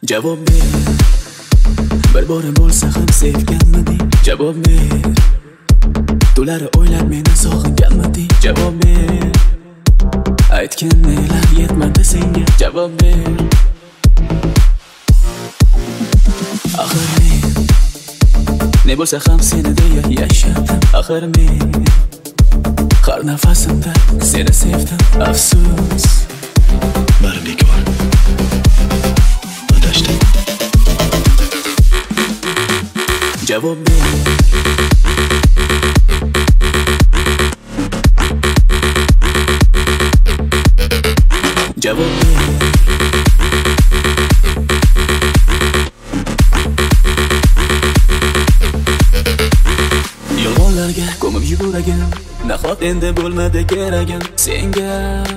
javob ber. Bir borim bo'lsa ham sevganmiding? Javob ber. Tunlari o'ylab meni sog'inganmiding? Javob ber. Aytgan nelar yetmadi senga? Javob ber. Axir men ne bo'lsa ham seni deya yashadim. Axir men har nafasimda seni sevdim. Afsus, bari bekor. Adashdim. Javob ber. Javob ber. Yolg'onlarga ko'mib yuragim, nahot endi bo'lmadi keragim senga.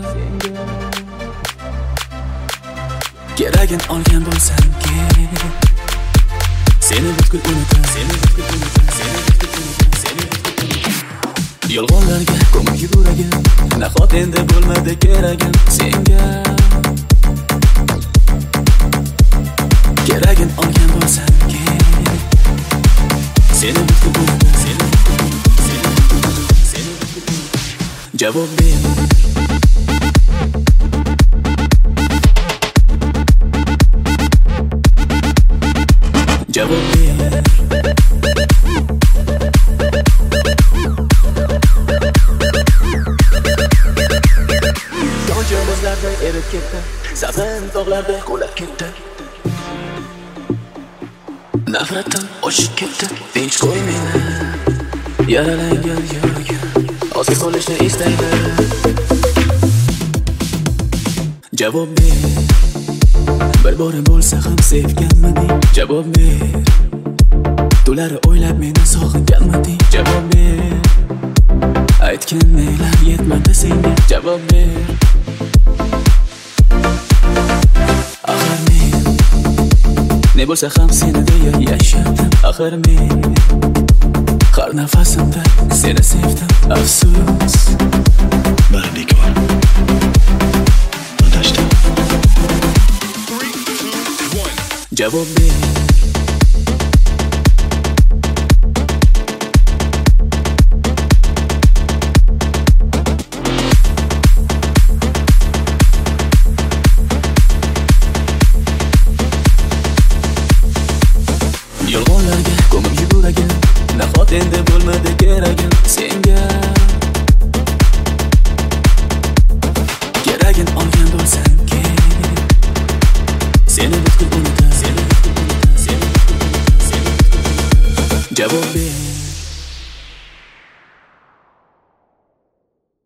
Keragin olgan bo'lsam kerak. Seni butkul unutaman, seni butkul unutaman, seni butkul unutaman, seni butkul unutaman. Yolg'onlarga ko'mib yuragim, nahot endi bo'lmadi keragim senga. Keragin olgan bo'lsam kerak. Seni butkul unutaman, seni butkul unutaman, seni butkul unutaman, seni butkul unutaman. Javob ber. Javob ber. Yongan bizlarda erib ketdi, sabrim tog'larda qulab ketdi. Nafratim oshib ketdi, tinch qo'y meni. Yaralangan yuragim, ozod bo'lishni istaydi. Javob ber. Bir borim bo'lsa ham sevganmiding? Javob ber. Tunlari o'ylab meni sog'inganmiding? Javob ber. Aytgan nelar yetmadi senga? Javob ber. Axir men ne bo'lsa ham seni deya yashadim. Axir men har nafasimda seni sevdim. Afsus, bari bekor. Adashdim. Javob ber. Yolg'onlarga ko'mib yuragim, nahot endi bo'lmadi keragim senga. Keragin olgan bo'lsam kerak. Seni butkul unutaman, seni butkul unutaman, seni butkul unutaman, seni butkul unutaman. Javob ber.